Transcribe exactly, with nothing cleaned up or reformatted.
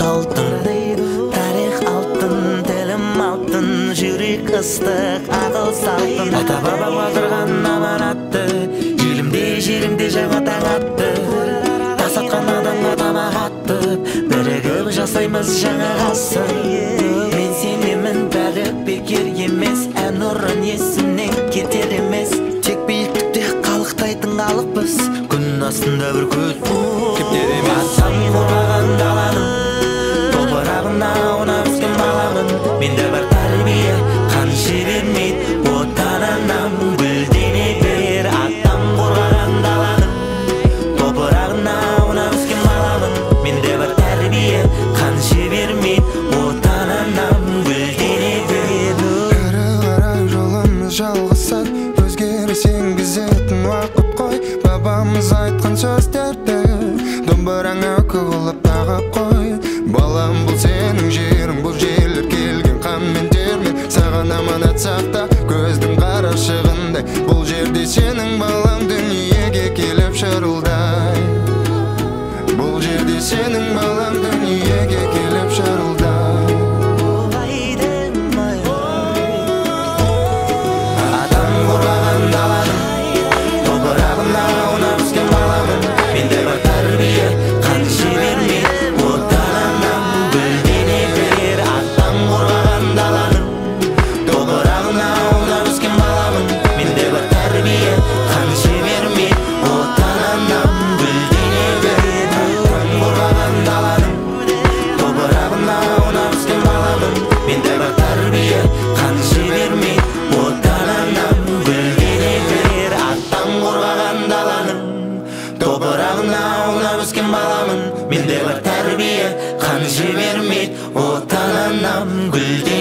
салтын, тарих алтын, тілім алтын, жүрек ыстық, ақыл салтын. Ата бабам қалдырған аманатты, елімде жерімде жаңа таң атты. Тас атқан адамға тамақ атты, бірігіп жасаймыз жаңа ғасыр. Мен сенемін бәрі бекер емес, ән ұрын есімнен кетер емес. Тек биіктікте қалықтайтын қалықпыз, күн астында бір көз кептер емес. Атам қорғаған даланың топырағына аунап өскен баламын. Менде бар тәрбие, қан жібермейді, отан анам гүлдене бер. Атам қорғаған даланың топырағына аунап өскен баламын. Менде бар тәрбие, қан жібермейді, отан анам гүлдене бер. Әрі қарай жолымыз жалғасады, өзгеріс енгізетін уақыт қой. Бабамыз айтқан сөздерді домбыраңа қылып тағып қой. Балам, бұл сенің жерің, бұл жерлер келген қанмен термен. Саған аманат сақта көздің қарашығындай, бұл жерде сенің балаң дүниеге келіп шырылдай. Бұл жерде сенің балаң дүниеге келіп шырылдай. Атам қорғаған даланың топырағына аунап өскен баламын. Менде бар тәрбие, қан жібермейді, отан анам гүлдене бер. Атам қорғаған даланың топырағына аунап өскен баламын. Менде бар тәрбие, қан жібермейді, отан анам гүлдене бер. Атам қорғаған даланың топырағына аунап өскен баламын. Менде бар тәрбие, қан жібермейді, отан анам гүлдене бер. Атам қорғаған даланың топырағына аунап өскен баламын. Менде бар тәрбие, қан жібермейді, отан анам гүлдене бер.